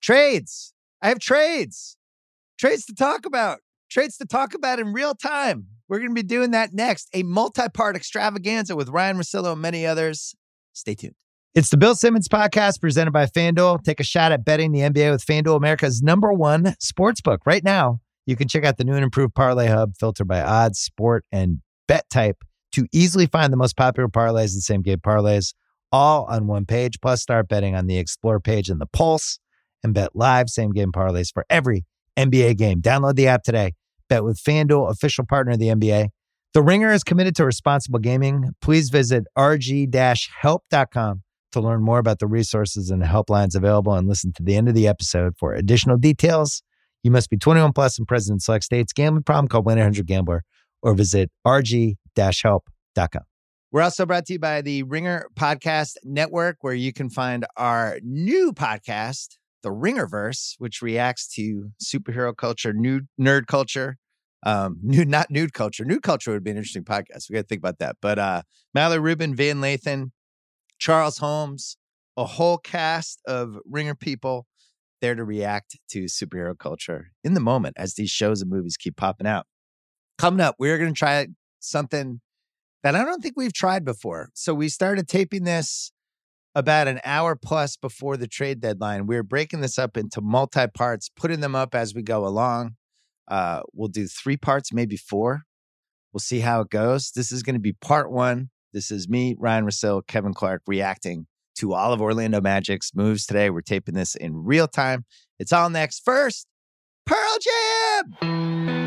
Trades. I have trades. Trades to talk about. Trades to talk about in real time. We're going to be doing that next. A multi-part extravaganza with Ryan Russillo and many others. Stay tuned. It's the Bill Simmons Podcast presented by FanDuel. Take a shot at betting the NBA with FanDuel, America's #1 sportsbook. Right now, you can check out the new and improved Parlay Hub, filtered by odds, sport, and bet type to easily find the most popular parlays and same-game parlays all on one page. Plus, start betting on the Explore page and the Pulse and bet live same-game parlays for every NBA game. Download the app today. Bet with FanDuel, official partner of the NBA. The Ringer is committed to responsible gaming. Please visit rg-help.com to learn more about the resources and helplines available and listen to the end of the episode for additional details. You must be 21 plus and present in select states. Gambling problem? Call 1-800-GAMBLER or visit rg-help.com. We're also brought to you by the Ringer Podcast Network, where you can find our new podcast, The Ringerverse, which reacts to superhero culture, nerd culture. Not nude culture. Nude culture would be an interesting podcast. We got to think about that. But Mallory Rubin, Van Lathan, Charles Holmes, a whole cast of Ringer people there to react to superhero culture in the moment as these shows and movies keep popping out. Coming up, we're going to try something that I don't think we've tried before. So we started taping this about an hour plus before the trade deadline. We're breaking this up into multi-parts, putting them up as we go along. We'll do 3 parts, maybe 4. We'll see how it goes. This is going to be part 1. This is me, Ryan Russillo, Kevin Clark, reacting to all of Orlando Magic's moves today. We're taping this in real time. It's all next. First, Pearl Jam!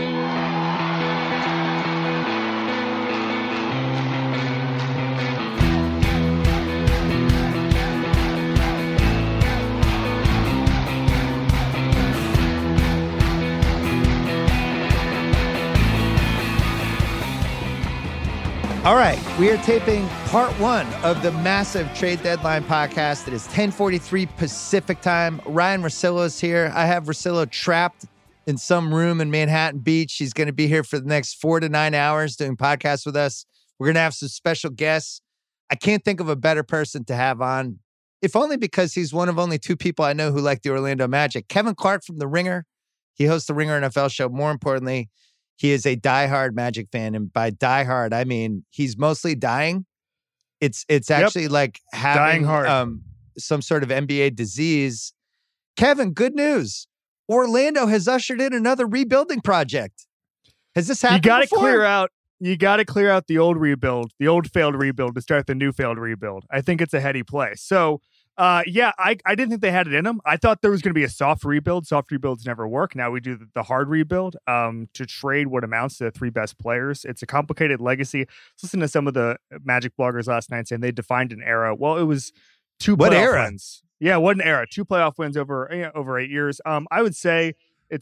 All right, we are taping part 1 of the massive trade deadline podcast. It is 10:43 Pacific time. Ryan Russillo is here. I have Russillo trapped in some room in Manhattan Beach. He's going to be here for the next 4 to 9 hours doing podcasts with us. We're going to have some special guests. I can't think of a better person to have on, if only because he's one of only 2 people I know who like the Orlando Magic. Kevin Clark from The Ringer. He hosts the Ringer NFL show. More importantly, he is a diehard Magic fan, and by diehard, I mean he's mostly dying. It's actually like having some sort of NBA disease. Kevin, good news. Orlando has ushered in another rebuilding project. Has this happened before? You got to clear out the old rebuild, the old failed rebuild to start the new failed rebuild. I think it's a heady play. So, I didn't think they had it in them. I thought there was going to be a soft rebuild. Soft rebuilds never work. Now we do the hard rebuild to trade what amounts to the 3 best players. It's a complicated legacy. Listen to some of the Magic bloggers last night saying they defined an era. Well, it was 2 playoff wins. Yeah, what an era. 2 playoff wins over 8 years. I would say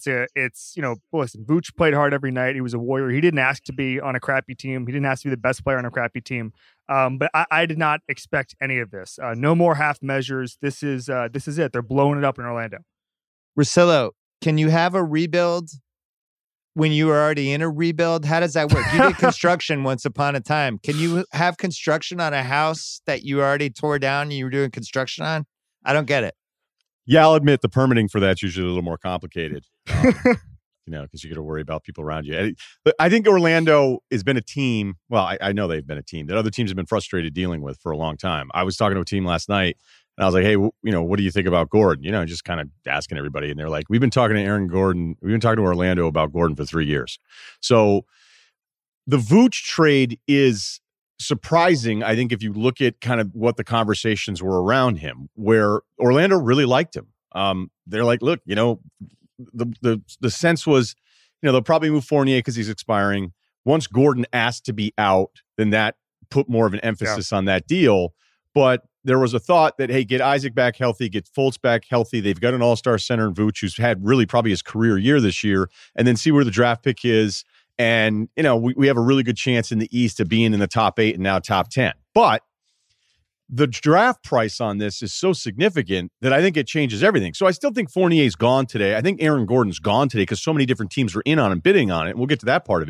listen, Vooch played hard every night. He was a warrior. He didn't ask to be on a crappy team. He didn't ask to be the best player on a crappy team. But I did not expect any of this. No more half measures. This is it. They're blowing it up in Orlando. Russillo, can you have a rebuild when you were already in a rebuild? How does that work? You did construction once upon a time. Can you have construction on a house that you already tore down and you were doing construction on? I don't get it. Yeah, I'll admit the permitting for that's usually a little more complicated, because you got to worry about people around you. But I think Orlando has been a team. Well, I know they've been a team that other teams have been frustrated dealing with for a long time. I was talking to a team last night, and I was like, hey, what do you think about Gordon? Just kind of asking everybody. And they're like, we've been talking to Aaron Gordon. We've been talking to Orlando about Gordon for 3 years. So the Vooch trade is surprising, I think, if you look at kind of what the conversations were around him, where Orlando really liked him. They're like, look, the sense was, they'll probably move Fournier because he's expiring. Once Gordon asked to be out, then that put more of an emphasis on that deal. But there was a thought that, hey, get Isaac back healthy, get Fultz back healthy. They've got an all-star center in Vooch who's had really probably his career year this year, and then see where the draft pick is. And, we have a really good chance in the East of being in the top 8 and now top 10. But the draft price on this is so significant that I think it changes everything. So I still think Fournier's gone today. I think Aaron Gordon's gone today because so many different teams were in on and bidding on it. And we'll get to that part of it.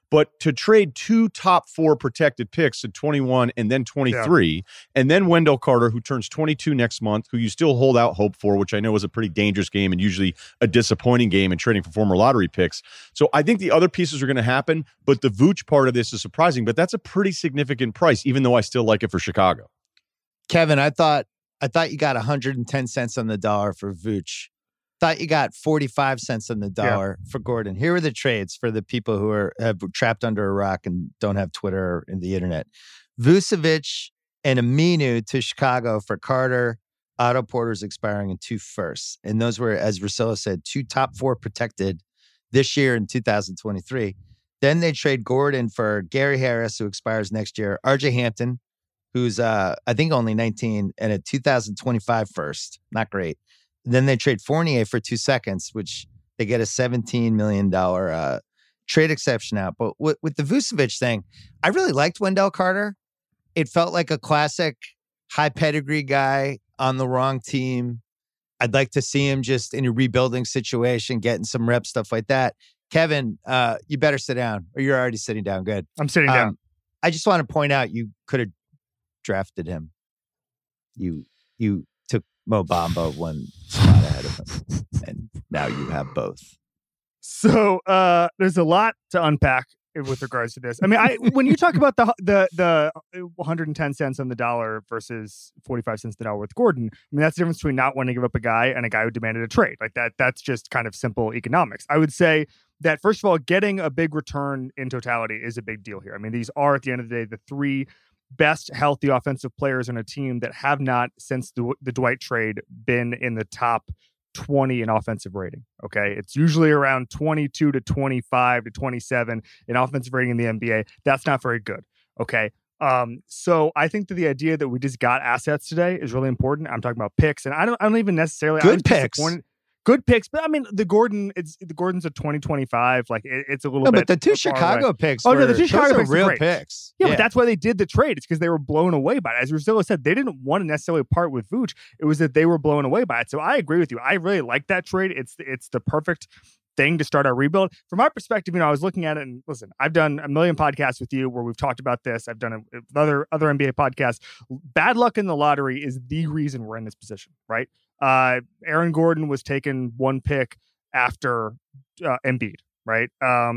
But to trade 2 top 4 protected picks in 21 and then 23, and then Wendell Carter, who turns 22 next month, who you still hold out hope for, which I know is a pretty dangerous game and usually a disappointing game in trading for former lottery picks. So I think the other pieces are going to happen, but the Vooch part of this is surprising. But that's a pretty significant price, even though I still like it for Chicago. Kevin, I thought you got 110 cents on the dollar for Vooch. Thought you got 45 cents on the dollar for Gordon. Here are the trades for the people who have trapped under a rock and don't have Twitter or the internet. Vucevic and Aminu to Chicago for Carter. Otto Porter's expiring in 2 firsts. And those were, as Russillo said, 2 top 4 protected this year in 2023. Then they trade Gordon for Gary Harris, who expires next year. RJ Hampton, who's I think only 19, and a 2025 first. Not great. Then they trade Fournier for 2 seconds, which they get a $17 million trade exception out. But with the Vucevic thing, I really liked Wendell Carter. It felt like a classic high pedigree guy on the wrong team. I'd like to see him just in a rebuilding situation, getting some reps, stuff like that. Kevin, you better sit down, or you're already sitting down. Good. I'm sitting down. I just want to point out you could have drafted him. You took Mo Bamba 1 spot ahead of him, and now you have both. So there's a lot to unpack with regards to this. I mean, when you talk about the 110 cents on the dollar versus 45 cents on the dollar with Gordon, I mean, that's the difference between not wanting to give up a guy and a guy who demanded a trade. Like that's just kind of simple economics. I would say that, first of all, getting a big return in totality is a big deal here. I mean, these are, at the end of the day, the 3 best healthy offensive players on a team that have not, since the Dwight trade, been in the top 20 in offensive rating. Okay. It's usually around 22 to 25 to 27 in offensive rating in the NBA. That's not very good. Okay. So I think that the idea that we just got assets today is really important. I'm talking about picks, and I don't even necessarily good picks. Good picks, but I mean the Gordon's a 2025. Like it's a little bit. But the 2 Chicago picks. Oh no, the 2 Chicago picks are real great. Picks. Yeah, but that's why they did the trade. It's because they were blown away by it. As Russillo said, they didn't want to necessarily part with Vooch. It was that they were blown away by it. So I agree with you. I really like that trade. It's the perfect thing to start our rebuild. From my perspective, I was looking at it, and listen, I've done a million podcasts with you where we've talked about this. I've done it with other NBA podcasts. Bad luck in the lottery is the reason we're in this position, right? Aaron Gordon was taken 1 pick after Embiid, right?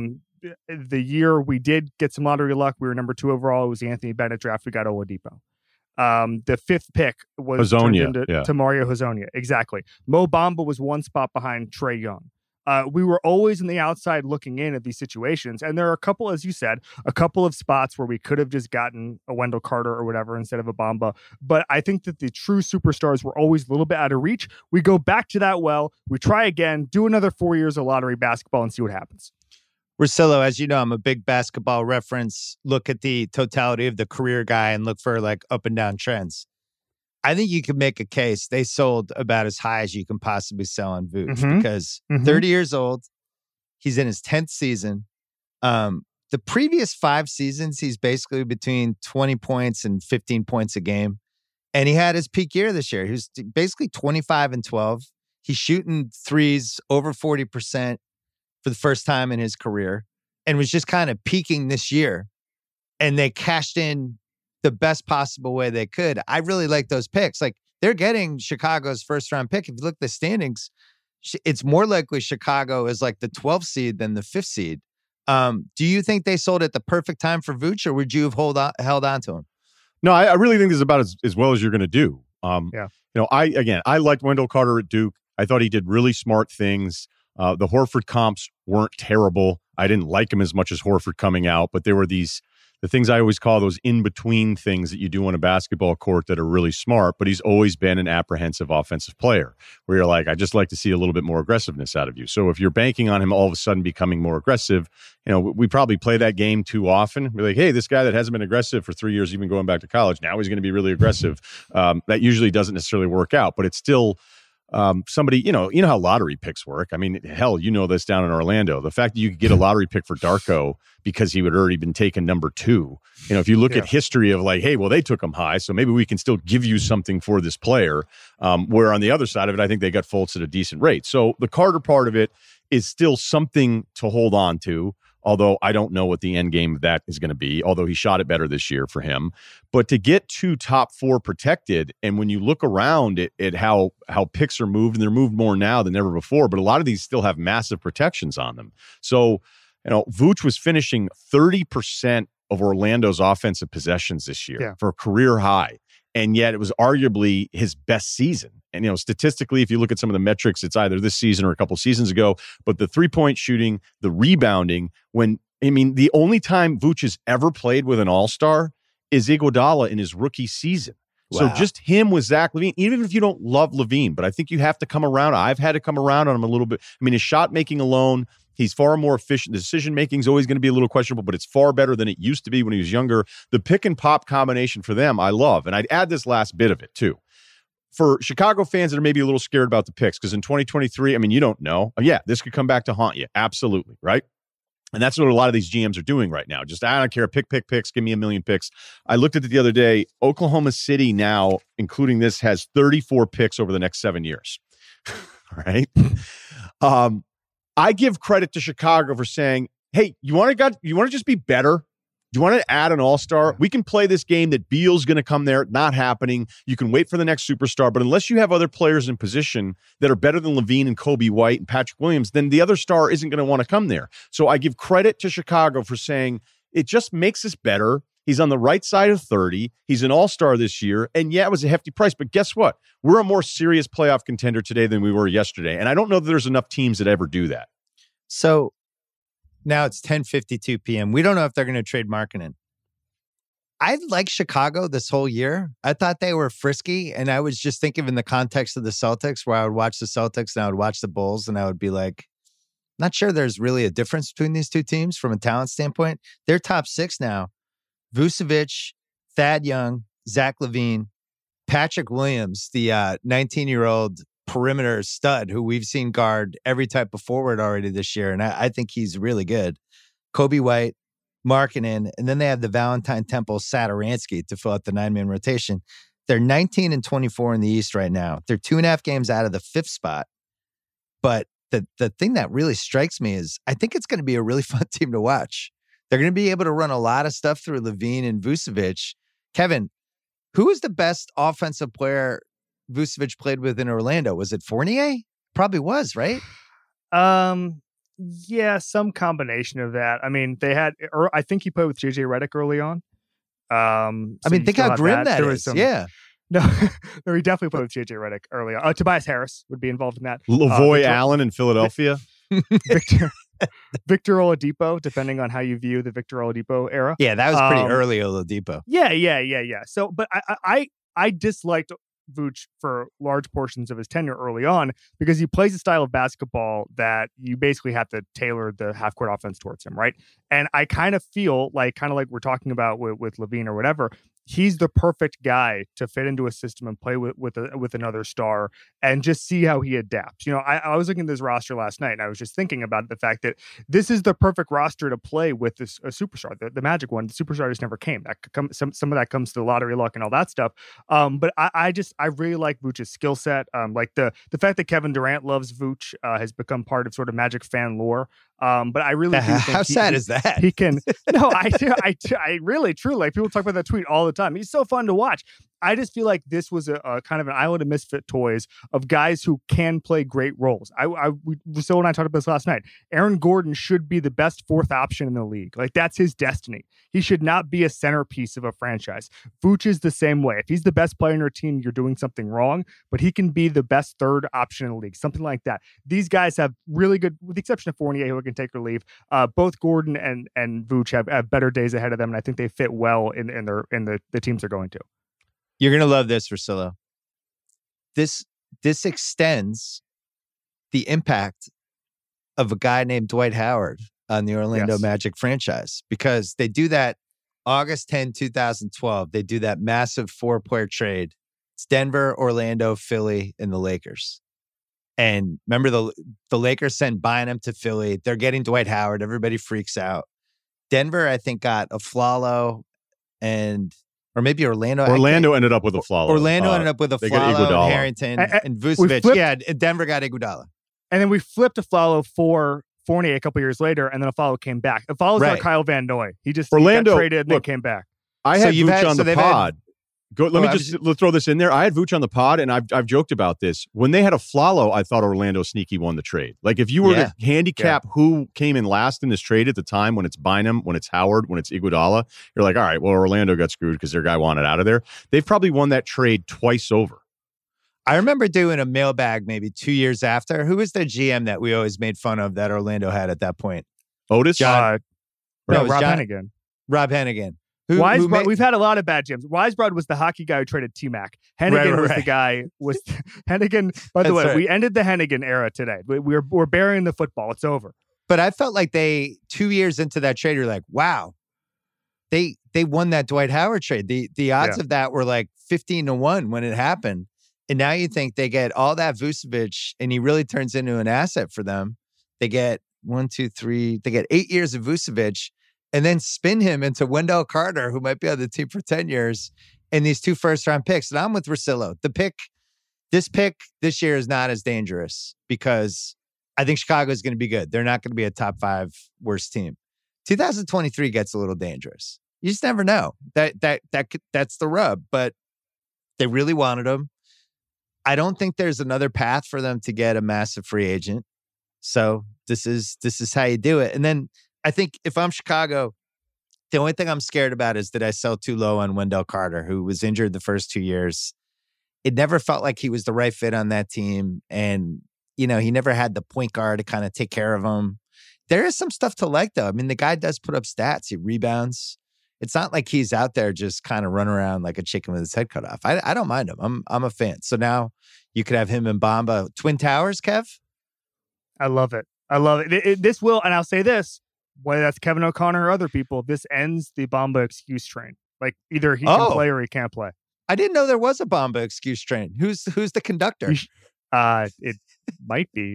The year we did get some lottery luck, we were number 2 overall. It was the Anthony Bennett draft. We got Oladipo. The 5th pick was turned into Mario Hezonja. Exactly. Mo Bamba was 1 spot behind Trae Young. We were always on the outside looking in at these situations. And there are a couple, as you said, a couple of spots where we could have just gotten a Wendell Carter or whatever instead of a Bamba. But I think that the true superstars were always a little bit out of reach. We go back to that well. We try again, do another 4 years of lottery basketball and see what happens. Russillo, as you know, I'm a big basketball reference. Look at the totality of the career guy and look for like up and down trends. I think you could make a case they sold about as high as you can possibly sell on Vooch because 30 years old, he's in his 10th season. The previous 5 seasons, he's basically between 20 points and 15 points a game. And he had his peak year this year. He was basically 25 and 12. He's shooting threes over 40% for the first time in his career and was just kind of peaking this year. And they cashed in the best possible way they could. I really like those picks. Like they're getting Chicago's first round pick. If you look at the standings, it's more likely Chicago is like the 12th seed than the 5th seed. Do you think they sold at the perfect time for Vooch, or would you have held on to him? No, I really think this is about as well as you're going to do. I liked Wendell Carter at Duke. I thought he did really smart things. The Horford comps weren't terrible. I didn't like him as much as Horford coming out, but there were the things I always call those in-between things that you do on a basketball court that are really smart, but he's always been an apprehensive offensive player where you're like, I just like to see a little bit more aggressiveness out of you. So if you're banking on him all of a sudden becoming more aggressive, we probably play that game too often. We're like, hey, this guy that hasn't been aggressive for 3 years, even going back to college, now he's going to be really aggressive. That usually doesn't necessarily work out, but it's still somebody, you know how lottery picks work. I mean, hell, this down in Orlando. The fact that you could get a lottery pick for Darko because he had already been taken number 2. If you look at history of like, hey, well, they took him high, so maybe we can still give you something for this player. Where on the other side of it, I think they got Fultz at a decent rate. So the Carter part of it is still something to hold on to. although I don't know what the end game of that is going to be, although he shot it better this year for him. But to get 2 top 4 protected, and when you look around at how picks are moved, and they're moved more now than ever before, but a lot of these still have massive protections on them. So, Vooch was finishing 30% of Orlando's offensive possessions this year for a career high. And yet it was arguably his best season. And, statistically, if you look at some of the metrics, it's either this season or a couple seasons ago, but the 3-point shooting, the rebounding, the only time Vooch has ever played with an all-star is Iguodala in his rookie season. Wow. So just him with Zach LaVine, even if you don't love LaVine, but I think you have to come around. I've had to come around on him a little bit. His shot making alone, he's far more efficient. The decision-making is always going to be a little questionable, but it's far better than it used to be when he was younger. The pick-and-pop combination for them, I love. And I'd add this last bit of it, too. For Chicago fans that are maybe a little scared about the picks, because in 2023, you don't know. Yeah, this could come back to haunt you. Absolutely, right? And that's what a lot of these GMs are doing right now. Just, I don't care, pick picks, give me 1 million picks. I looked at it the other day. Oklahoma City now, including this, has 34 picks over the next 7 years. Right? I give credit to Chicago for saying, hey, you want to just be better? Do you want to add an all-star? We can play this game that Beal's going to come there. Not happening. You can wait for the next superstar. But unless you have other players in position that are better than LaVine and Kobe White and Patrick Williams, then the other star isn't going to want to come there. So I give credit to Chicago for saying it just makes us better. He's on the right side of 30. He's an all-star this year. And yeah, it was a hefty price. But guess what? We're a more serious playoff contender today than we were yesterday. And I don't know that there's enough teams that ever do that. So now it's 10:52 p.m. We don't know if they're going to trade Markkanen. I like Chicago this whole year. I thought they were frisky, and I was just thinking in the context of the Celtics, where I would watch the Celtics and I would watch the Bulls, and I would be like, not sure there's really a difference between these two teams from a talent standpoint. They're top 6 now. Vucevic, Thad Young, Zach LaVine, Patrick Williams, the 19-year-old perimeter stud who we've seen guard every type of forward already this year. And I think he's really good. Kobe White, Markkanen, and then they have the Valentine Temple Satoransky to fill out the 9-man rotation. They're 19-24 in the East right now. They're 2.5 games out of the 5th spot. But the thing that really strikes me is I think it's going to be a really fun team to watch. They're going to be able to run a lot of stuff through LaVine and Vucevic. Kevin, who is the best offensive player Vucevic played with in Orlando? Was it Fournier? Probably was, right? Yeah, some combination of that. They had, I think he played with JJ Redick early on. Think how grim that is. Yeah. No, he definitely played with JJ Redick early on. Tobias Harris would be involved in that. Lavoy Allen in Philadelphia. Victor Oladipo, depending on how you view the Victor Oladipo era. Yeah, that was pretty early Oladipo. Yeah. So, but I disliked Vooch for large portions of his tenure early on because he plays a style of basketball that you basically have to tailor the half-court offense towards him, right? And I kind of feel like we're talking about with LaVine or whatever, he's the perfect guy to fit into a system and play with another star and just see how he adapts. I was looking at this roster last night and I was just thinking about the fact that this is the perfect roster to play with a superstar. The Magic one, the superstar just never came. Some of that comes to the lottery luck and all that stuff. But I really like Vooch's skill set. Like the fact that Kevin Durant loves Vooch has become part of sort of Magic fan lore. But I really do think how sad is that? He can. No, I really, truly, like people talk about that tweet all the time. He's so fun to watch. I just feel like this was a kind of an island of misfit toys of guys who can play great roles. Priscilla and I talked about this last night. Aaron Gordon should be the best 4th option in the league. Like that's his destiny. He should not be a centerpiece of a franchise. Vooch is the same way. If he's the best player in your team, you're doing something wrong, but he can be the best 3rd option in the league, something like that. These guys have really good, with the exception of Fournier, who can take or leave. Both Gordon and Vooch have better days ahead of them, and I think they fit well in the teams they're going to. You're going to love this, Russillo. This extends the impact of a guy named Dwight Howard on the Orlando Magic franchise because they do that August 10, 2012. They do that massive 4-player trade. It's Denver, Orlando, Philly, and the Lakers. And remember, the Lakers send Bynum to Philly. They're getting Dwight Howard. Everybody freaks out. Denver, I think, got Afflalo or maybe Orlando. Orlando ended up with Afflalo. Orlando ended up with Afflalo and Harrington and Vucevic. And Denver got Iguodala. And then we flipped Afflalo for Fournier a couple years later, and then Afflalo came back. Afflalo's not Kyle Van Noy. He got traded and then came back. I had Vooch on the pod. Let me just throw this in there. I had Vooch on the pod, and I've joked about this. When they had Afflalo, I thought Orlando sneaky won the trade. Like, if you were to handicap who came in last in this trade at the time, when it's Bynum, when it's Howard, when it's Iguodala, you're like, all right, well, Orlando got screwed because their guy wanted out of there. They've probably won that trade twice over. I remember doing a mailbag maybe 2 years after. Who was the GM that we always made fun of that Orlando had at that point? Otis? Rob Hennigan. Rob Hennigan. We've had a lot of bad GMs. Weisbrod was the hockey guy who traded T-Mac. Hennigan was the guy. Hennigan, by the way, we ended the Hennigan era today. We're burying the football. It's over. But I felt like 2 years into that trade, you're like, wow, they won that Dwight Howard trade. The odds of that were like 15-1 when it happened. And now you think they get all that Vucevic and he really turns into an asset for them. They get 8 years of Vucevic and then spin him into Wendell Carter, who might be on the team for 10 years, and these 2 first-round picks. And I'm with Russillo. This pick this year is not as dangerous because I think Chicago is going to be good. They're not going to be a top 5 worst team. 2023 gets a little dangerous. You just never know. That's the rub. But they really wanted him. I don't think there's another path for them to get a massive free agent. So this is how you do it. And then I think if I'm Chicago, the only thing I'm scared about is that I sell too low on Wendell Carter, who was injured the first 2 years. It never felt like he was the right fit on that team. And, he never had the point guard to kind of take care of him. There is some stuff to like, though. I mean, the guy does put up stats. He rebounds. It's not like he's out there just kind of running around like a chicken with his head cut off. I don't mind him. I'm a fan. So now you could have him and Bamba. Twin Towers, Kev? I love it. This will, and I'll say this, whether that's Kevin O'Connor or other people, this ends the Bamba excuse train. Like, either he can play or he can't play. I didn't know there was a Bamba excuse train. Who's the conductor? It might be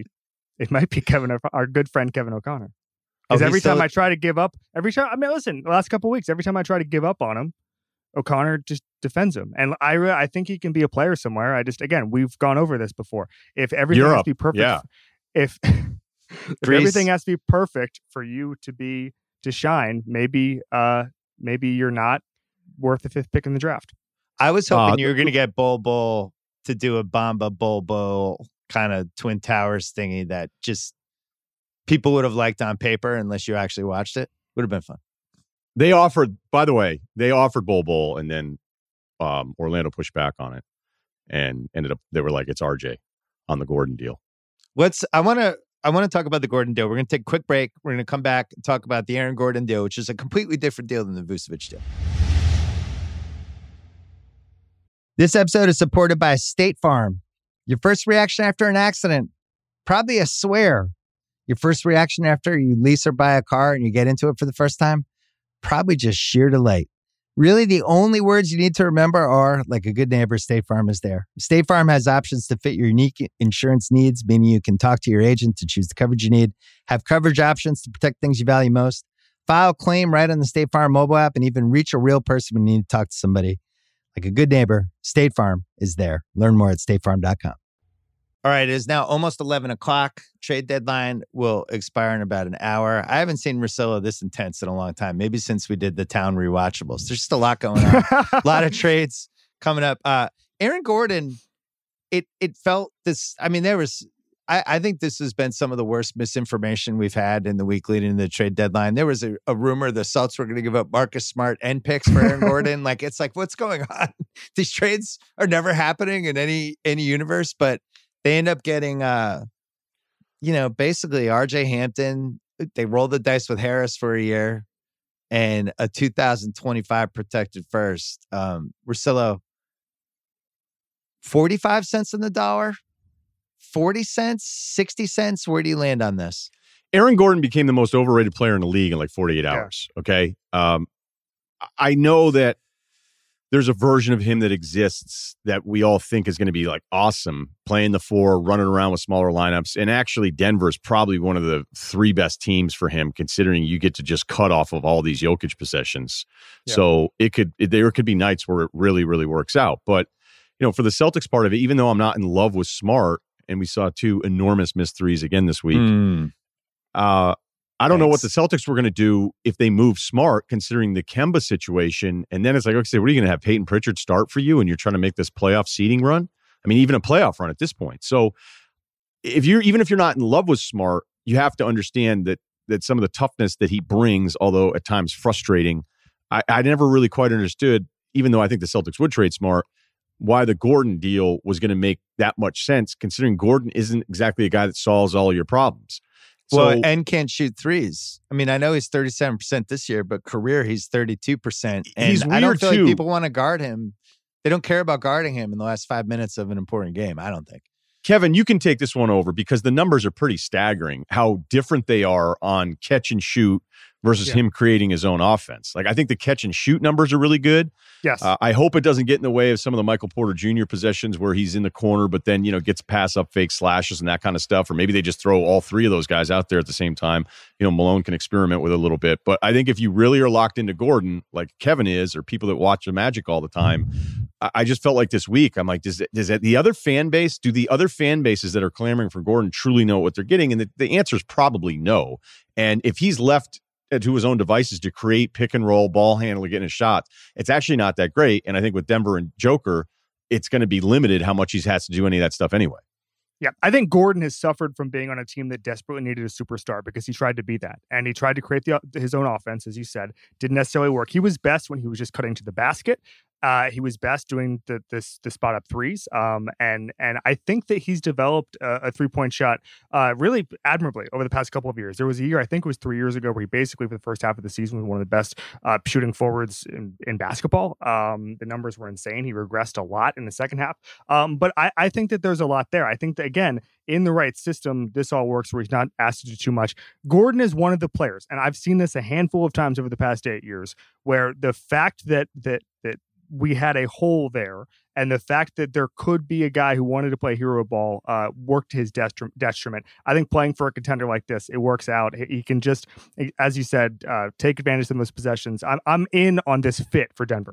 our good friend Kevin O'Connor. Because every time I try to give up, listen, the last couple of weeks, every time I try to give up on him, O'Connor just defends him. And I think he can be a player somewhere. Again, we've gone over this before. If everything has to be perfect, if everything has to be perfect for you to shine, maybe you're not worth the 5th pick in the draft. I was hoping you were going to get Bol to do a Bamba Bol kind of Twin Towers thingy that just people would have liked on paper unless you actually watched it. Would have been fun. They offered Bol, and then Orlando pushed back on it and ended up, they were like, it's RJ on the Gordon deal. I want to talk about the Gordon deal. We're going to take a quick break. We're going to come back and talk about the Aaron Gordon deal, which is a completely different deal than the Vucevic deal. This episode is supported by State Farm. Your first reaction after an accident, probably a swear. Your first reaction after you lease or buy a car and you get into it for the first time, probably just sheer delight. Really, the only words you need to remember are, like a good neighbor, State Farm is there. State Farm has options to fit your unique insurance needs, meaning you can talk to your agent to choose the coverage you need, have coverage options to protect things you value most, file a claim right on the State Farm mobile app, and even reach a real person when you need to talk to somebody. Like a good neighbor, State Farm is there. Learn more at statefarm.com. All right, it is now almost 11 o'clock. Trade deadline will expire in about an hour. I haven't seen Russillo this intense in a long time, maybe since we did the Town Rewatchables. There's just a lot going on. A lot of trades coming up. Aaron Gordon, it felt this, I think this has been some of the worst misinformation we've had in the week leading to the trade deadline. There was a rumor the Celtics were going to give up Marcus Smart and picks for Aaron Gordon. It's like, what's going on? These trades are never happening in any universe, but they end up getting, basically RJ Hampton. They rolled the dice with Harris for a year and a 2025 protected first. Russillo, 45 cents on the dollar, 40 cents, 60 cents. Where do you land on this? Aaron Gordon became the most overrated player in the league in like 48 hours. Okay. I know that there's a version of him that exists that we all think is going to be like awesome, playing the 4, running around with smaller lineups. And actually, Denver is probably one of the 3 best teams for him, considering you get to just cut off of all these Jokic possessions. Yeah. So there could be nights where it really, really works out. But, for the Celtics part of it, even though I'm not in love with Smart, and we saw 2 enormous missed threes again this week, I don't know what the Celtics were going to do if they move Smart, considering the Kemba situation. And then it's like, okay, what are you going to have Peyton Pritchard start for you? And you're trying to make this playoff seeding run? I mean, even a playoff run at this point. So even if you're not in love with Smart, you have to understand that some of the toughness that he brings, although at times frustrating, I never really quite understood, even though I think the Celtics would trade Smart, why the Gordon deal was going to make that much sense, considering Gordon isn't exactly a guy that solves all your problems. Well, and can't shoot threes. I mean, I know he's 37% this year, but career he's 32%. And he's weird I don't feel too. like people want to guard him. They don't care about guarding him in the last 5 minutes of an important game, I don't think. Kevin, you can take this one over because the numbers are pretty staggering, how different they are on catch and shoot versus him creating his own offense. Like, I think the catch and shoot numbers are really good. Yes. I hope it doesn't get in the way of some of the Michael Porter Jr. possessions where he's in the corner, but then, gets pass up fake slashes and that kind of stuff. Or maybe they just throw all three of those guys out there at the same time. Malone can experiment with it a little bit. But I think if you really are locked into Gordon, like Kevin is, or people that watch the Magic all the time, I just felt like this week, I'm like, do the other fan bases that are clamoring for Gordon truly know what they're getting? And the answer is probably no. And if he's left to his own devices to create pick and roll, ball handler, getting a shot, it's actually not that great. And I think with Denver and Joker, it's going to be limited how much he has to do any of that stuff anyway. Yeah, I think Gordon has suffered from being on a team that desperately needed a superstar because he tried to be that. And he tried to create his own offense, as you said. Didn't necessarily work. He was best when he was just cutting to the basket. He was best doing the spot up threes. And I think that he's developed a 3-point shot really admirably over the past couple of years. There was a year, I think it was 3 years ago, where he basically for the first half of the season was one of the best shooting forwards in basketball. The numbers were insane. He regressed a lot in the second half. But I think that there's a lot there. I think that, again, in the right system, this all works where he's not asked to do too much. Gordon is one of the players, and I've seen this a handful of times over the past 8 years, where the fact that we had a hole there, and the fact that there could be a guy who wanted to play hero ball worked to his detriment. I think playing for a contender like this, it works out. He can just, as you said, take advantage of those possessions. I'm in on this fit for Denver.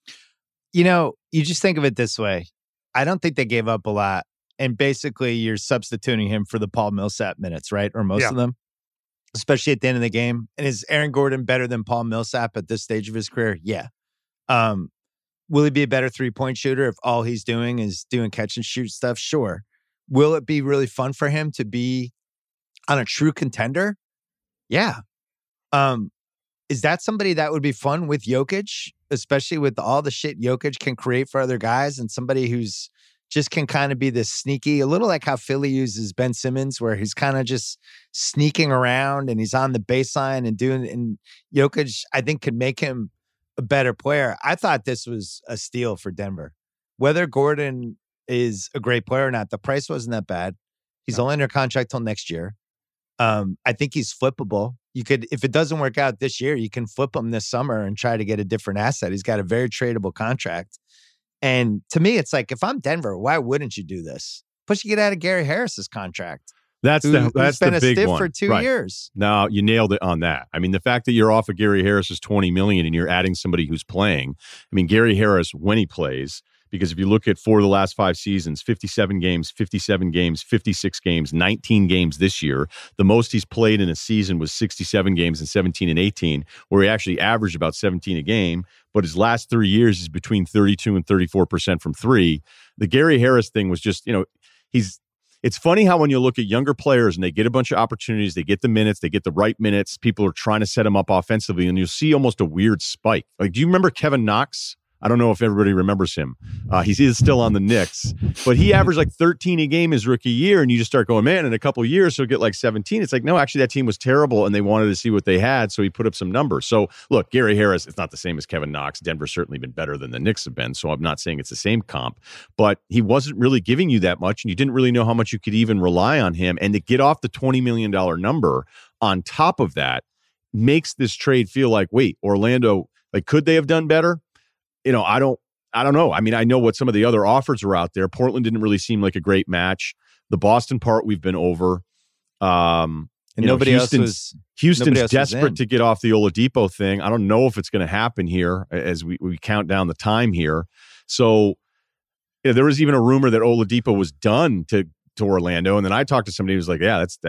You just think of it this way. I don't think they gave up a lot. And basically, you're substituting him for the Paul Millsap minutes, right? Or most of them, especially at the end of the game. And is Aaron Gordon better than Paul Millsap at this stage of his career? Yeah. Will he be a better 3-point shooter if all he's doing is doing catch and shoot stuff? Sure. Will it be really fun for him to be on a true contender? Yeah. Is that somebody that would be fun with Jokic, especially with all the shit Jokic can create for other guys, and somebody who's just can kind of be this sneaky, a little like how Philly uses Ben Simmons, where he's kind of just sneaking around and he's on the baseline and Jokic, I think, could make him a better player. I thought this was a steal for Denver. Whether Gordon is a great player or not, the price wasn't that bad. He's only under contract till next year. I think he's flippable. You could, if it doesn't work out this year, you can flip him this summer and try to get a different asset. He's got a very tradable contract. And to me, it's like, if I'm Denver, why wouldn't you do this? Plus, you get out of Gary Harris's contract. That's been the a big stiff one. for 2 years. No, you nailed it on that. I mean, the fact that you're off of Gary Harris's $20 million and you're adding somebody who's playing. I mean, Gary Harris, when he plays, because if you look at 4 of the last 5 seasons, 57 games, 57 games, 56 games, 19 games this year. The most he's played in a season was 67 games in 17 and 18, where he actually averaged about 17 a game. But his last 3 years is between 32 and 34% from three. The Gary Harris thing was just, it's funny how when you look at younger players and they get a bunch of opportunities, they get the minutes, they get the right minutes, people are trying to set them up offensively, and you'll see almost a weird spike. Like, do you remember Kevin Knox? I don't know if everybody remembers him. He is still on the Knicks, but he averaged like 13 a game his rookie year, and you just start going, man, in a couple of years, he'll get like 17. It's like, no, actually, that team was terrible, and they wanted to see what they had, so he put up some numbers. So, look, Gary Harris, it's not the same as Kevin Knox. Denver's certainly been better than the Knicks have been, so I'm not saying it's the same comp, but he wasn't really giving you that much, and you didn't really know how much you could even rely on him, and to get off the $20 million number on top of that makes this trade feel like, wait, Orlando, like, could they have done better? I don't know. I mean, I know what some of the other offers are out there. Portland didn't really seem like a great match. The Boston part we've been over. And Houston's desperate to get off the Oladipo thing. I don't know if it's going to happen here as we count down the time here. So there was even a rumor that Oladipo was done to Orlando. And then I talked to somebody who was like, yeah, that's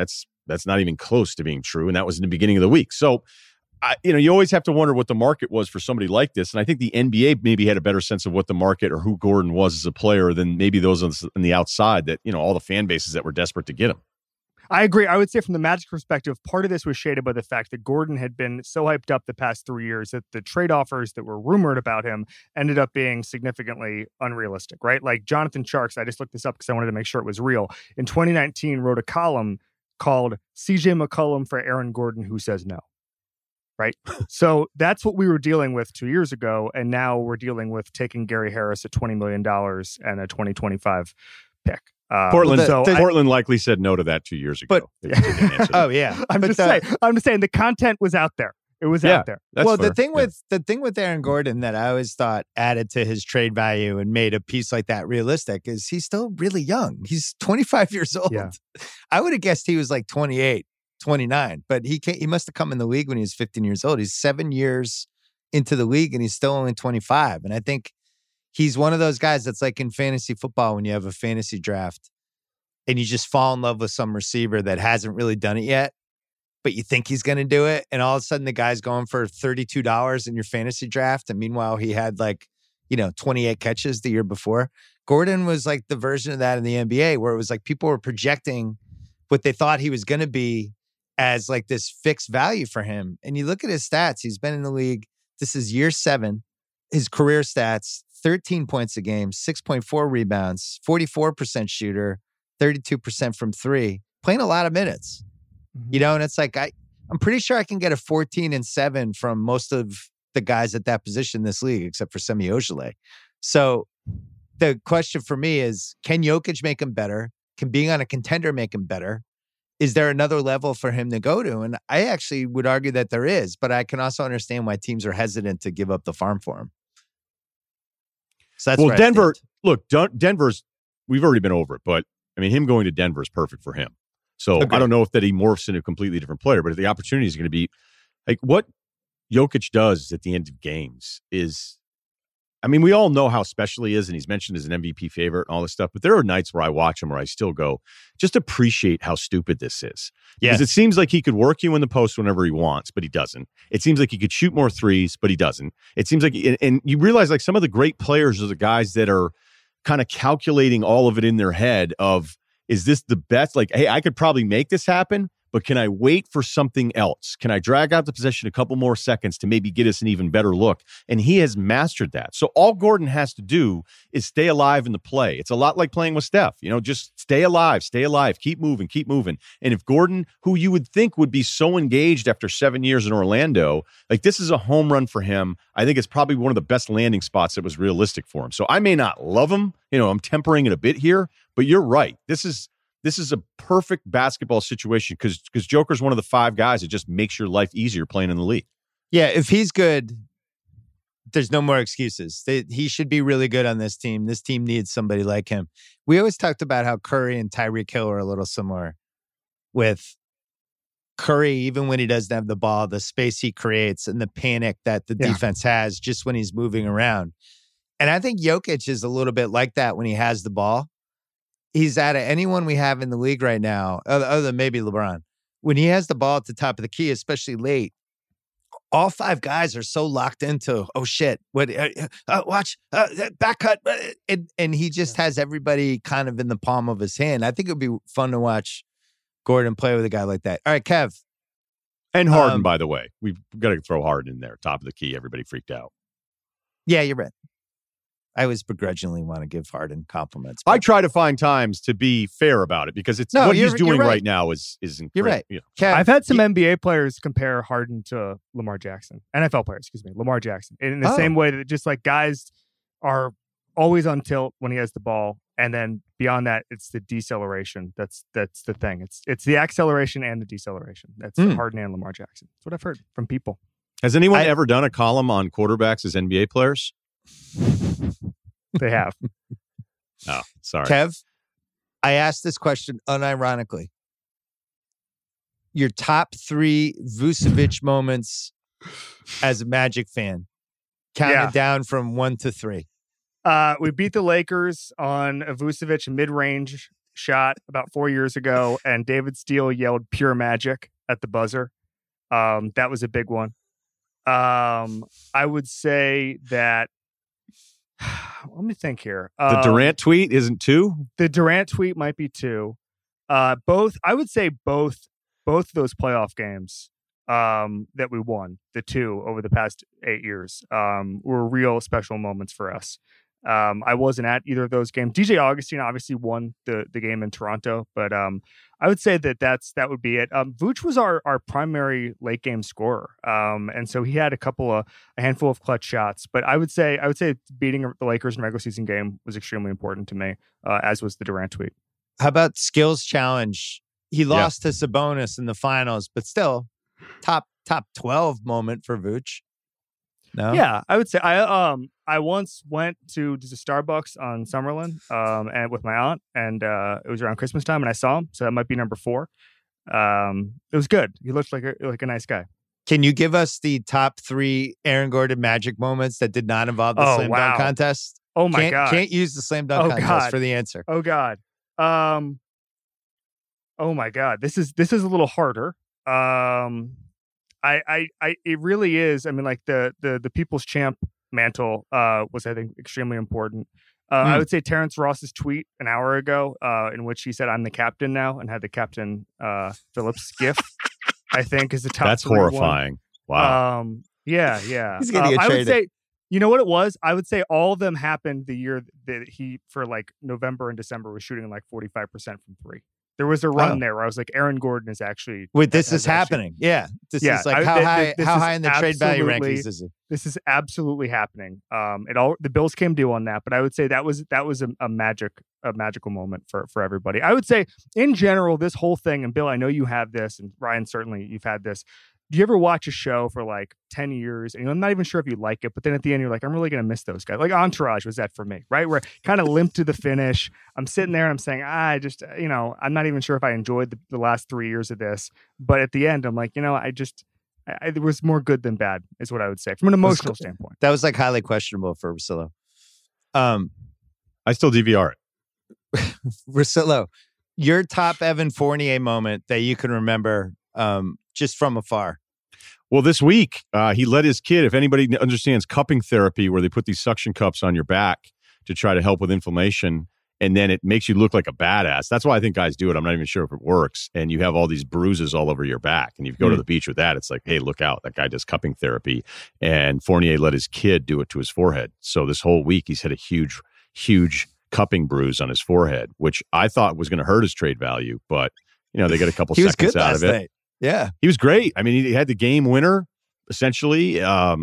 That's not even close to being true. And that was in the beginning of the week. So, you always have to wonder what the market was for somebody like this. And I think the NBA maybe had a better sense of what the market or who Gordon was as a player than maybe those on the outside that, all the fan bases that were desperate to get him. I agree. I would say from the Magic perspective, part of this was shaded by the fact that Gordon had been so hyped up the past 3 years that the trade offers that were rumored about him ended up being significantly unrealistic, right? Like Jonathan Sharks, I just looked this up because I wanted to make sure it was real. In 2019, wrote a column called CJ McCollum for Aaron Gordon, Who Says No? Right? So that's what we were dealing with 2 years ago. And now we're dealing with taking Gary Harris at $20 million and a 2025 pick. Portland likely said no to that 2 years ago. But, oh yeah, I'm just saying the content was out there. It was out there. Well, fair. the thing with Aaron Gordon that I always thought added to his trade value and made a piece like that realistic is he's still really young. He's 25 years old. Yeah. I would have guessed he was like 28, 29, but he must have come in the league when he was 15 years old. He's 7 years into the league and he's still only 25. And I think he's one of those guys that's like in fantasy football when you have a fantasy draft and you just fall in love with some receiver that hasn't really done it yet, but you think he's going to do it. And all of a sudden the guy's going for $32 in your fantasy draft. And meanwhile, he had 28 catches the year before. Gordon was like the version of that in the NBA where it was like people were projecting what they thought he was going to be as like this fixed value for him. And you look at his stats, he's been in the league. This is year 7. His career stats, 13 points a game, 6.4 rebounds, 44% shooter, 32% from 3, playing a lot of minutes. And it's like, I'm pretty sure I can get a 14 and 7 from most of the guys at that position in this league, except for Semi Ojeleye. So the question for me is, can Jokic make him better? Can being on a contender make him better? Is there another level for him to go to? And I actually would argue that there is, but I can also understand why teams are hesitant to give up the farm for him. So that's Denver, Denver's, we've already been over it, but I mean, him going to Denver is perfect for him. So I don't know if that he morphs into a completely different player, but if the opportunity is going to be like what Jokic does at the end of games is, I mean, we all know how special he is, and he's mentioned as an MVP favorite and all this stuff, but there are nights where I watch him where I still go, just appreciate how stupid this is. Because it seems like he could work you in the post whenever he wants, but he doesn't. It seems like he could shoot more threes, but he doesn't. It seems like, and you realize like some of the great players are the guys that are kind of calculating all of it in their head of, is this the best? Like, hey, I could probably make this happen, but can I wait for something else? Can I drag out the possession a couple more seconds to maybe get us an even better look? And he has mastered that. So all Gordon has to do is stay alive in the play. It's a lot like playing with Steph. Just stay alive, keep moving. And if Gordon, who you would think would be so engaged after 7 years in Orlando, like this is a home run for him. I think it's probably one of the best landing spots that was realistic for him. So I may not love him. I'm tempering it a bit here, but you're right. This is a perfect basketball situation because Joker's one of the 5 guys that just makes your life easier playing in the league. Yeah, if he's good, there's no more excuses. He should be really good on this team. This team needs somebody like him. We always talked about how Curry and Tyreek Hill are a little similar. With Curry, even when he doesn't have the ball, the space he creates and the panic that the defense has just when he's moving around. And I think Jokic is a little bit like that when he has the ball. He's out of anyone we have in the league right now, other than maybe LeBron. When he has the ball at the top of the key, especially late, all 5 guys are so locked into, oh shit, what? Watch, back cut. And he just has everybody kind of in the palm of his hand. I think it would be fun to watch Gordon play with a guy like that. All right, Kev. And Harden, by the way. We've got to throw Harden in there, top of the key. Everybody freaked out. Yeah, you're right. I always begrudgingly want to give Harden compliments. I try to find times to be fair about it because it's what he's doing right now is incredible. You're right. Kev, I've had some NBA players compare Harden to Lamar Jackson. NFL players, Lamar Jackson. In the same way that just like guys are always on tilt when he has the ball. And then beyond that, it's the deceleration. That's the thing. It's the acceleration and the deceleration. That's Harden and Lamar Jackson. That's what I've heard from people. Has anyone ever done a column on quarterbacks as NBA players? They have. Oh, sorry. Kev, I asked this question unironically. Your top 3 Vucevic moments as a Magic fan. Count it down from 1 to 3. We beat the Lakers on a Vucevic mid-range shot about 4 years ago, and David Steele yelled "Pure Magic" at the buzzer. That was a big one. I would say that. Let me think here. The Durant tweet isn't 2. The Durant tweet might be 2. Both. I would say both of those playoff games that we won, the 2 over the past 8 years, were real special moments for us. I wasn't at either of those games. DJ Augustine obviously won the game in Toronto, but I would say that would be it. Vooch was our primary late game scorer, and so he had a handful of clutch shots. But I would say beating the Lakers in regular season game was extremely important to me, as was the Durant tweet. How about skills challenge? He lost to Sabonis in the finals, but still top 12 moment for Vooch. No? Yeah, I would say I once went to just a Starbucks on Summerlin and with my aunt, and it was around Christmas time, and I saw him, so that might be number 4. It was good. He looked like a nice guy. Can you give us the top 3 Aaron Gordon Magic moments that did not involve the slam dunk contest? Oh my God! Can't use the slam dunk contest for the answer. Oh God. Oh my God. This is a little harder. It really is. I mean, like the People's Champ mantle was, I think, extremely important. I would say Terrence Ross's tweet an hour ago, in which he said, "I'm the captain now," and had the Captain Phillips gif. I think is the top. That's horrifying. One. Wow. He's gonna get I traded. would say, you know what it was? I would say all of them happened the year that he, for like November and December, was shooting like 45% from 3. There was a run there where I was like, Aaron Gordon is actually. Wait, this is happening. Yeah. This is like how high in the trade value rankings is he? This is absolutely happening. The Bills came due on that, but I would say that was a magical moment for everybody. I would say in general, this whole thing, and Bill, I know you have this, and Ryan, certainly you've had this. Do you ever watch a show for like 10 years and I'm not even sure if you like it, but then at the end you're like, I'm really going to miss those guys. Like Entourage was that for me, right? Where kind of limped to the finish. I'm sitting there and I'm saying, I just, I'm not even sure if I enjoyed the last 3 years of this, but at the end I'm like, there was more good than bad is what I would say from an emotional standpoint. That was like highly questionable for Russillo. I still DVR it. Russillo, your top Evan Fournier moment that you can remember just from afar. Well, this week, he let his kid, if anybody understands cupping therapy, where they put these suction cups on your back to try to help with inflammation, and then it makes you look like a badass. That's why I think guys do it. I'm not even sure if it works. And you have all these bruises all over your back. And you go to the beach with that, it's like, hey, look out. That guy does cupping therapy. And Fournier let his kid do it to his forehead. So this whole week, he's had a huge, huge cupping bruise on his forehead, which I thought was going to hurt his trade value. But, they got a couple seconds out of it. Night. Yeah. He was great. I mean, he had the game winner, essentially.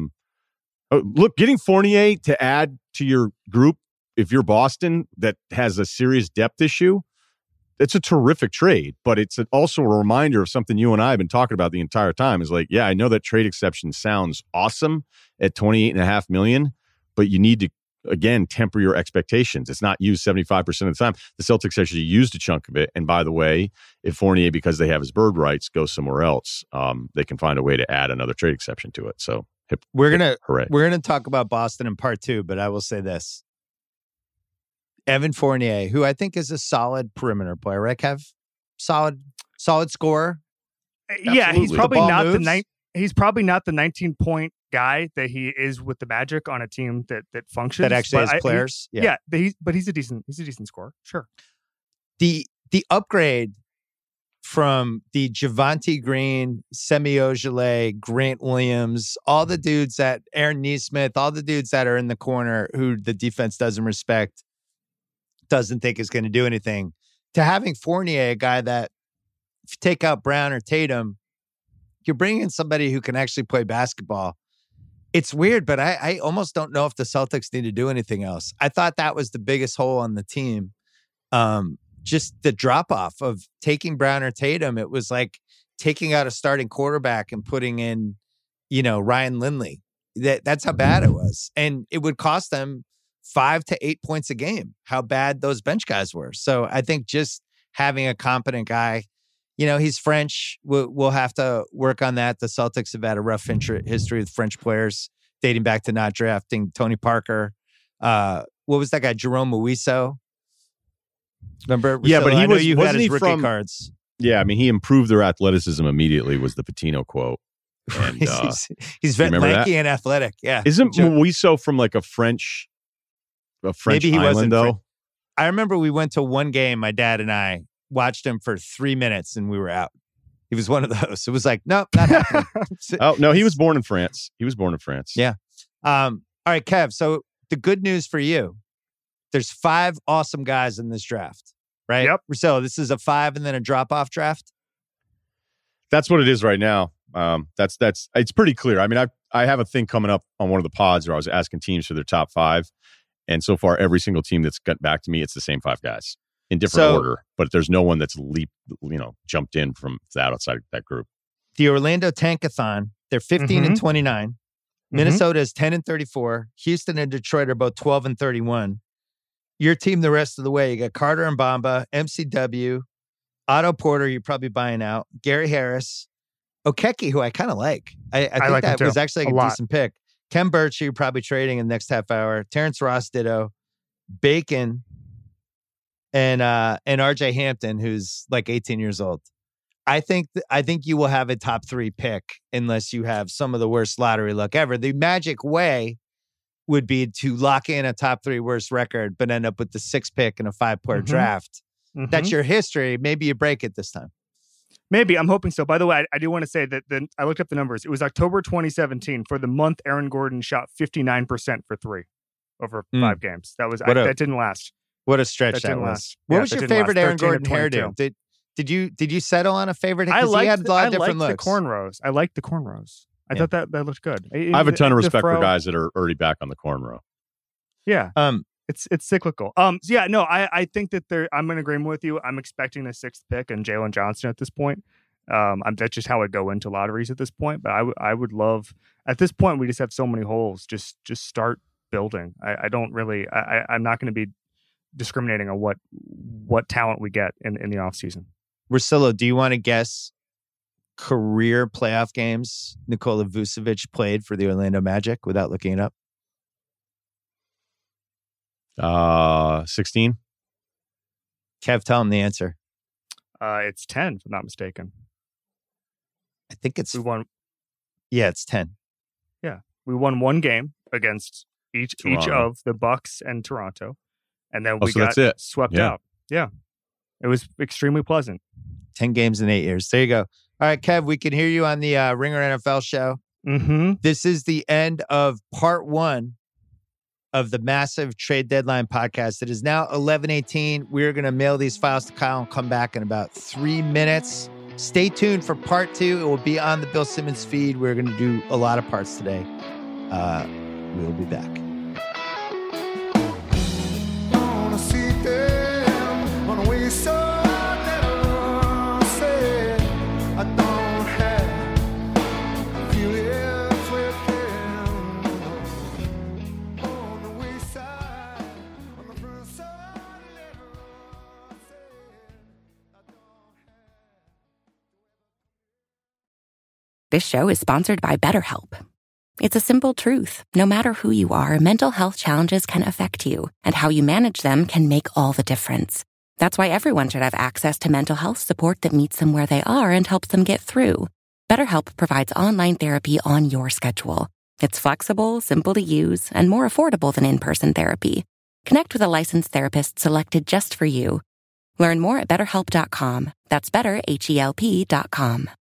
Look, getting Fournier to add to your group, if you're Boston, that has a serious depth issue, it's a terrific trade. But it's also a reminder of something you and I have been talking about the entire time. Is like, yeah, I know that trade exception sounds awesome at $28.5 million, but you need to, again, temper your expectations. It's not used 75% of the time. The Celtics actually used a chunk of it. And by the way, if Fournier, because they have his bird rights, goes somewhere else, they can find a way to add another trade exception to it. So we're gonna talk about Boston in part 2, but I will say this: Evan Fournier, who I think is a solid perimeter player, right, Kev? Solid scorer. Yeah, he's probably not the 19-point guy that he is with the Magic on a team that functions, that actually has players. But he's a decent scorer. Sure. The upgrade from the Javonte Green, Semi Ojeleye, Grant Williams, all the dudes that Aaron Nesmith, all the dudes that are in the corner who the defense doesn't respect, doesn't think is going to do anything, to having Fournier, a guy that if you take out Brown or Tatum, you're bringing in somebody who can actually play basketball. It's weird, but I almost don't know if the Celtics need to do anything else. I thought that was the biggest hole on the team. Just the drop-off of taking Brown or Tatum. It was like taking out a starting quarterback and putting in, Ryan Lindley. That's how bad it was. And it would cost them 5 to 8 points a game, how bad those bench guys were. So I think just having a competent guy, he's French. We'll have to work on that. The Celtics have had a rough history with French players dating back to not drafting Tony Parker. What was that guy? Jerome Muiso. Remember? Yeah, but Russillo, he I know was- you had wasn't his he rookie from- cards. Yeah, I mean, he improved their athleticism immediately was the Patino quote. And, he's very remember lanky and athletic. Yeah. isn't Moiso from like a French Maybe he island, wasn't though? I remember we went to one game, my dad and I watched him for 3 minutes and we were out. He was one of those. It was like, nope, not happening. Oh, no, he was born in France. Yeah. All right, Kev. So the good news for you, there's 5 awesome guys in this draft, right? Yep. So this is a 5 and then a drop-off draft? That's what it is right now. That's it's pretty clear. I mean, I have a thing coming up on one of the pods where I was asking teams for their top 5. And so far, every single team that's got back to me, it's the same 5 guys in different order. But there's no one that's jumped in from that outside of that group. The Orlando Tankathon, they're 15 and 29. Minnesota is 10 and 34. Houston and Detroit are both 12 and 31. Your team the rest of the way, you got Carter and Bamba, MCW, Otto Porter, you're probably buying out, Gary Harris, Okeke, who I kind of like. I think like that him was too. actually A a lot. decent pick. Ken Birch, you're probably trading in the next half hour. Terrence Ross, ditto. Bacon, and RJ Hampton, who's like 18 years old. I think you will have a top 3 pick unless you have some of the worst lottery luck ever. The magic way would be to lock in a top 3 worst record, but end up with the 6th pick in a 5-player draft. That's your history. Maybe you break it this time. Maybe. I'm hoping so. By the way, I do want to say that I looked up the numbers. It was October 2017. For the month, Aaron Gordon shot 59% for 3 over 5 games. That was that didn't last. What a stretch that didn't was. last. What Yeah, was that your didn't favorite last. Aaron 13 or Gordon 22. hairdo? Did you settle on a favorite? I Because he had a lot of liked different the looks. cornrows. I liked the cornrows. I thought that looked good. I have a ton of The respect for fro- guys that are already back on the cornrow. Yeah. It's cyclical. Yeah, no, I think that I'm in agreement with you. I'm expecting the 6th pick and Jalen Johnson at this point. That's just how I go into lotteries at this point. But I would love, at this point, we just have so many holes. Just start building. I don't really, I'm not going to be discriminating on what talent we get in the offseason. Russillo, do you want to guess career playoff games Nikola Vucevic played for the Orlando Magic without looking it up? 16. Kev, tell him the answer. It's 10, if I'm not mistaken. I think it's We won. Yeah, it's 10. Yeah, we won 1 game against each Toronto. of the Bucks and Toronto, and then we so got that's it. swept Yeah. out. Yeah, it was extremely pleasant. 10 games in 8 years. There you go. All right, Kev, we can hear you on the Ringer NFL show. Mm-hmm. This is the end of part 1 of the massive trade deadline podcast. It is now 11:18. We're going to mail these files to Kyle and come back in about 3 minutes. Stay tuned for part 2. It will be on the Bill Simmons feed. We're going to do a lot of parts today. We'll be back. This show is sponsored by BetterHelp. It's a simple truth. No matter who you are, mental health challenges can affect you, and how you manage them can make all the difference. That's why everyone should have access to mental health support that meets them where they are and helps them get through. BetterHelp provides online therapy on your schedule. It's flexible, simple to use, and more affordable than in-person therapy. Connect with a licensed therapist selected just for you. Learn more at BetterHelp.com. That's BetterHelp.com.